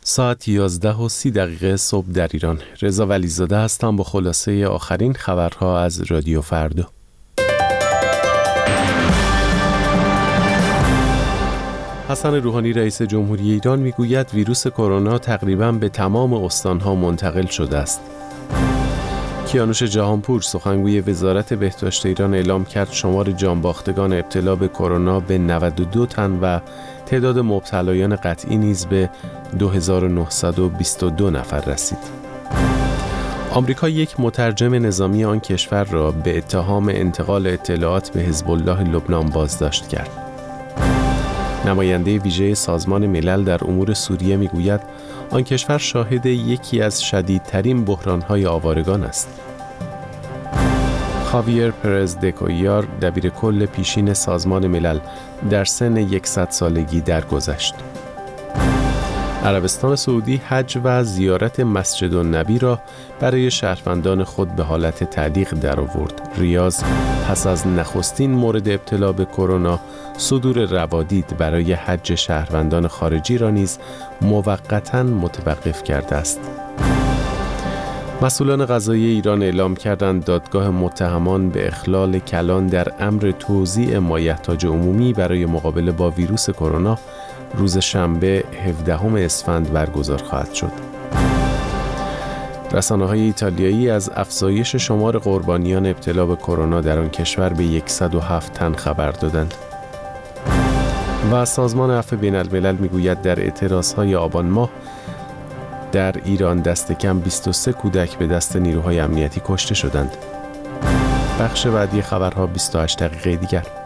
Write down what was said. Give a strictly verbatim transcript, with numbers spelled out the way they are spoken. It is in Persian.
ساعت یازده و سی دقیقه صبح در ایران. رضا ولیزاده هستم با خلاصه آخرین خبرها از رادیو فردا. حسن روحانی رئیس جمهوری ایران میگوید ویروس کرونا تقریباً به تمام استانها منتقل شده است. کیانوش جهانپور سخنگوی وزارت بهداشت ایران اعلام کرد شمار جانباختگان ابتلا به کرونا به نود و دو تن و تعداد مبتلایان قطعی نیز به دو هزار و نهصد و بیست و دو نفر رسید. آمریکا یک مترجم نظامی آن کشور را به اتهام انتقال اطلاعات به حزب الله لبنان بازداشت کرد. نماینده ویژه سازمان ملل در امور سوریه میگوید آن کشور شاهد یکی از شدیدترین بحران‌های آوارگان است. خاویر پرز دکویار دبیرکل پیشین سازمان ملل در سن صد سالگی درگذشت. عربستان سعودی حج و زیارت مسجد النبی را برای شهروندان خود به حالت تعلیق درآورد. ریاض پس از نخستین مورد ابتلا به کرونا صدور روادید برای حج شهروندان خارجی را نیز موقتاً متوقف کرده است. مسئولان قضایی ایران اعلام کردند دادگاه متهمان به اخلال کلان در امر توزیع مایحتاج عمومی برای مقابله با ویروس کرونا روز شنبه هفدهم اسفند برگزار خواهد شد. رسانه‌های ایتالیایی از افزایش شمار قربانیان ابتلا به کرونا در آن کشور به صد و هفت تن خبر دادند. و سازمان عفو بین الملل میگوید در اعتراضهای آبان ماه در ایران دست کم بیست و سه کودک به دست نیروهای امنیتی کشته شدند. بخش بعدی خبرها بیست و هشت دقیقه دیگر.